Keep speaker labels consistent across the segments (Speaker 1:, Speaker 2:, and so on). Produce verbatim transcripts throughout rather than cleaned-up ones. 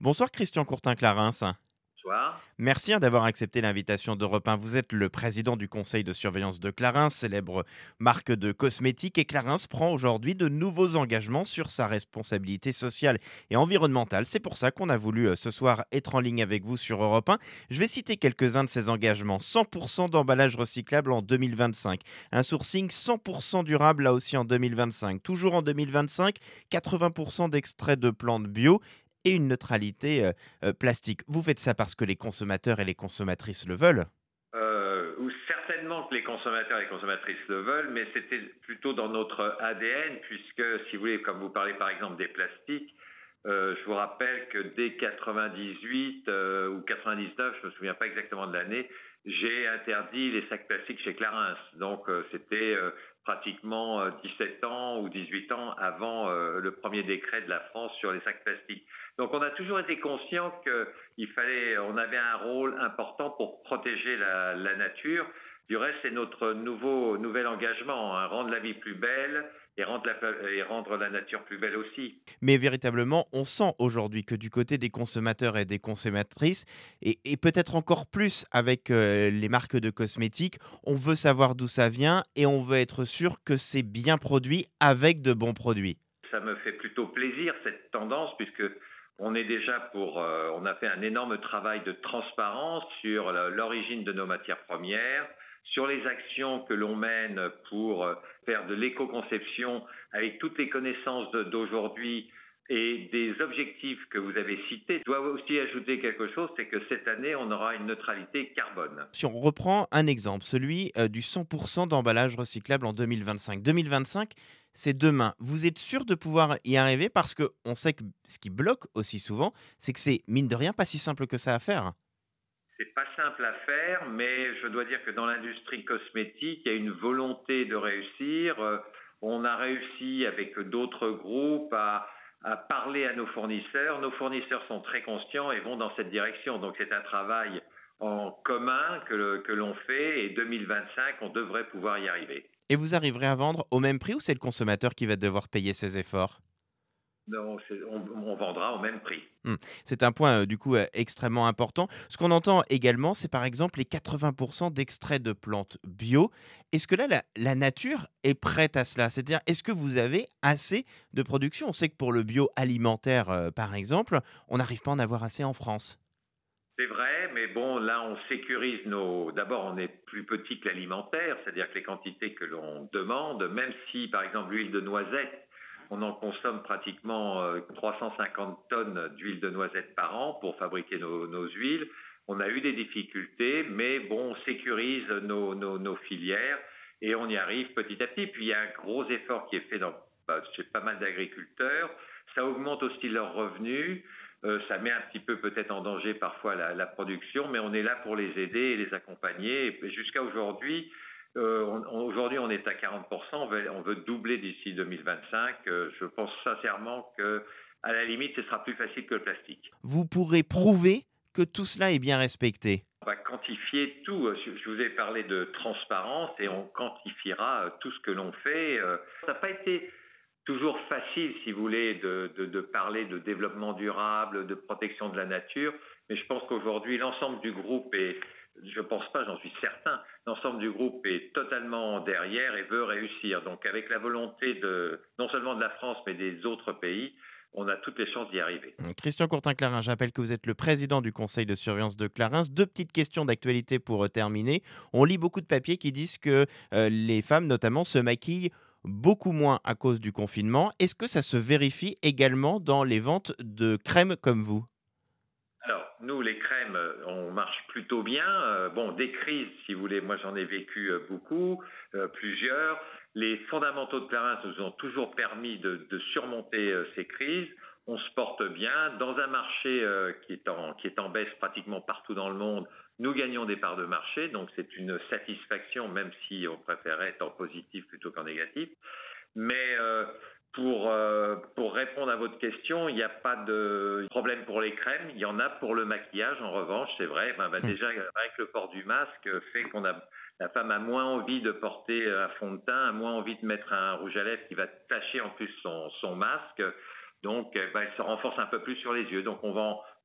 Speaker 1: Bonsoir Christian Courtin-Clarins.
Speaker 2: Soir.
Speaker 1: Merci hein, d'avoir accepté l'invitation d'Europe un. Vous êtes le président du conseil de surveillance de Clarins, célèbre marque de cosmétiques, et Clarins prend aujourd'hui de nouveaux engagements sur sa responsabilité sociale et environnementale. C'est pour ça qu'on a voulu euh, ce soir être en ligne avec vous sur Europe un. Je vais citer quelques-uns de ces engagements. cent pour cent d'emballage recyclable en deux mille vingt-cinq. Un sourcing cent pour cent durable là aussi en deux mille vingt-cinq. Toujours en deux mille vingt-cinq, quatre-vingts pour cent d'extraits de plantes bio et une neutralité euh, euh, plastique. Vous faites ça parce que les consommateurs et les consommatrices le veulent?
Speaker 2: Euh, ou certainement que les consommateurs et les consommatrices le veulent, mais c'était plutôt dans notre A D N, puisque, si vous voulez, comme vous parlez par exemple des plastiques, euh, je vous rappelle que dès quatre-vingt-dix-huit euh, ou quatre-vingt-dix-neuf, je ne me souviens pas exactement de l'année, j'ai interdit les sacs plastiques chez Clarins. Donc euh, c'était euh, pratiquement euh, dix-sept ans ou dix-huit ans avant euh, le premier décret de la France sur les sacs plastiques. Donc on a toujours été conscient qu'il fallait, on avait un rôle important pour protéger la, la nature. Du reste, c'est notre nouveau nouvel engagement, hein, rendre la vie plus belle et rendre la, et rendre la nature plus belle aussi.
Speaker 1: Mais véritablement, on sent aujourd'hui que du côté des consommateurs et des consommatrices, et, et peut-être encore plus avec euh, les marques de cosmétiques, on veut savoir d'où ça vient et on veut être sûr que c'est bien produit avec de bons produits.
Speaker 2: Ça me fait plutôt plaisir cette tendance puisque on est déjà pour, euh, on a fait un énorme travail de transparence sur la- l'origine de nos matières premières, sur les actions que l'on mène pour euh, faire de l'éco-conception avec toutes les connaissances de- d'aujourd'hui et des objectifs que vous avez cités. Je dois aussi ajouter quelque chose, c'est que cette année, on aura une neutralité carbone.
Speaker 1: Si on reprend un exemple, celui euh, du cent pour cent d'emballage recyclable en deux mille vingt-cinq. deux mille vingt-cinq, c'est demain. Vous êtes sûr de pouvoir y arriver? Parce qu'on sait que ce qui bloque aussi souvent, c'est que c'est, mine de rien, pas si simple que ça à faire.
Speaker 2: C'est pas simple à faire, mais je dois dire que dans l'industrie cosmétique, il y a une volonté de réussir. Euh, On a réussi avec d'autres groupes à, à parler à nos fournisseurs. Nos fournisseurs sont très conscients et vont dans cette direction. Donc c'est un travail en commun que, le- que l'on fait et deux mille vingt-cinq, on devrait pouvoir y arriver.
Speaker 1: Et vous arriverez à vendre au même prix ou c'est le consommateur qui va devoir payer ses efforts?
Speaker 2: Non, c'est- on, on vendra au même prix.
Speaker 1: Mmh. C'est un point, heu, du coup, heu, extrêmement important. Ce qu'on entend également, c'est par exemple les quatre-vingts pour cent d'extraits de plantes bio. Est-ce que là, la la nature est prête à cela? C'est-à-dire, est-ce que vous avez assez de production? On sait que pour le bio alimentaire, heu, par exemple, on n'arrive pas à en avoir assez en France.
Speaker 2: C'est vrai, mais bon, là, on sécurise nos. D'abord, on est plus petit que l'alimentaire, c'est-à-dire que les quantités que l'on demande, même si, par exemple, l'huile de noisette, on en consomme pratiquement euh, trois cent cinquante tonnes d'huile de noisette par an pour fabriquer nos, nos huiles. On a eu des difficultés, mais bon, on sécurise nos, nos, nos filières et on y arrive petit à petit. Puis il y a un gros effort qui est fait dans, bah, chez pas mal d'agriculteurs. Ça augmente aussi leurs revenus. Euh, ça met un petit peu peut-être en danger parfois la, la production, mais on est là pour les aider et les accompagner. Et jusqu'à aujourd'hui, euh, on, on- aujourd'hui on est à quarante pour cent, on veut, on veut doubler d'ici deux mille vingt-cinq. Euh, je pense sincèrement que à la limite, ce sera plus facile que le plastique.
Speaker 1: Vous pourrez prouver que tout cela est bien respecté.
Speaker 2: On va quantifier tout. Euh, Je, je vous ai parlé de transparence et on quantifiera euh, tout ce que l'on fait. Euh, Ça n'a pas été toujours facile, si vous voulez, de, de, de parler de développement durable, de protection de la nature, mais je pense qu'aujourd'hui, l'ensemble du groupe est, je pense pas, j'en suis certain, l'ensemble du groupe est totalement derrière et veut réussir. Donc avec la volonté de, non seulement de la France, mais des autres pays, on a toutes les chances d'y arriver.
Speaker 1: Mmh, Christian Courtin-Clarins, j'appelle que vous êtes le président du conseil de surveillance de Clarins. Deux petites questions d'actualité pour euh, terminer. On lit beaucoup de papiers qui disent que euh, les femmes, notamment, se maquillent beaucoup moins à cause du confinement. Est-ce que ça se vérifie également dans les ventes de crèmes comme vous?
Speaker 2: Alors, nous, les crèmes, euh, on marche plutôt bien. Euh, bon, des crises, si vous voulez, moi j'en ai vécu euh, beaucoup, euh, plusieurs. Les fondamentaux de Clarins nous ont toujours permis de, de surmonter euh, ces crises. On se porte bien. Dans un marché euh, qui, est en, qui est en baisse pratiquement partout dans le monde, nous gagnons des parts de marché. Donc, c'est une satisfaction, même si on préférait être en positif plutôt qu'en négatif. Mais euh, pour, euh, pour répondre à votre question, il n'y a pas de problème pour les crèmes. Il y en a pour le maquillage, en revanche, c'est vrai. Ben, ben,
Speaker 1: Mmh.
Speaker 2: déjà, avec le port du masque, fait qu'on a la femme a moins envie de porter un fond de teint, a moins envie de mettre un rouge à lèvres qui va tacher en plus son, son masque. Donc, eh ben, elle se renforce un peu plus sur les yeux. Donc, on vend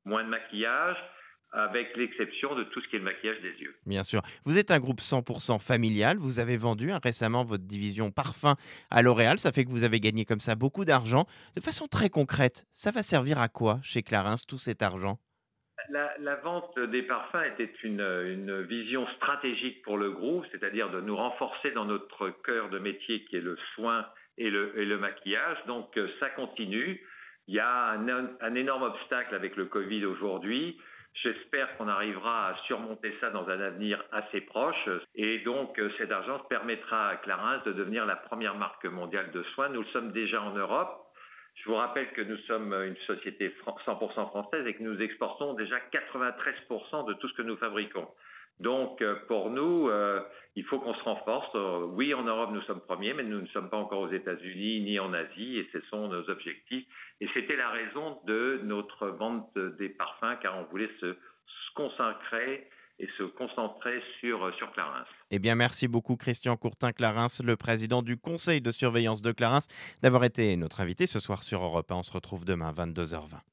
Speaker 2: moins de maquillage, avec l'exception de tout ce qui est le maquillage des yeux.
Speaker 1: Bien sûr. Vous êtes un groupe cent pour cent familial. Vous avez vendu hein, récemment votre division parfum à L'Oréal. Ça fait que vous avez gagné comme ça beaucoup d'argent. De façon très concrète, ça va servir à quoi chez Clarins tout cet argent?
Speaker 2: La, la vente des parfums était une, une vision stratégique pour le groupe, c'est-à-dire de nous renforcer dans notre cœur de métier qui est le soin et le, et le maquillage. Donc euh, ça continue. Il y a un, un énorme obstacle avec le Covid aujourd'hui. J'espère qu'on arrivera à surmonter ça dans un avenir assez proche. Et donc, euh, cet argent permettra à Clarins de devenir la première marque mondiale de soins. Nous le sommes déjà en Europe. Je vous rappelle que nous sommes une société cent pour cent française et que nous exportons déjà quatre-vingt-treize pour cent de tout ce que nous fabriquons. Donc, euh, pour nous, euh, il faut qu'on se renforce. Euh, Oui, en Europe, nous sommes premiers, mais nous ne sommes pas encore aux États-Unis ni en Asie, et ce sont nos objectifs. Et c'était la raison de notre vente des parfums, car on voulait se, se consacrer et se concentrer sur, sur Clarins.
Speaker 1: Eh bien, merci beaucoup Christian Courtin-Clarins, le président du conseil de surveillance de Clarins, d'avoir été notre invité ce soir sur Europe un. On se retrouve demain, vingt-deux heures vingt.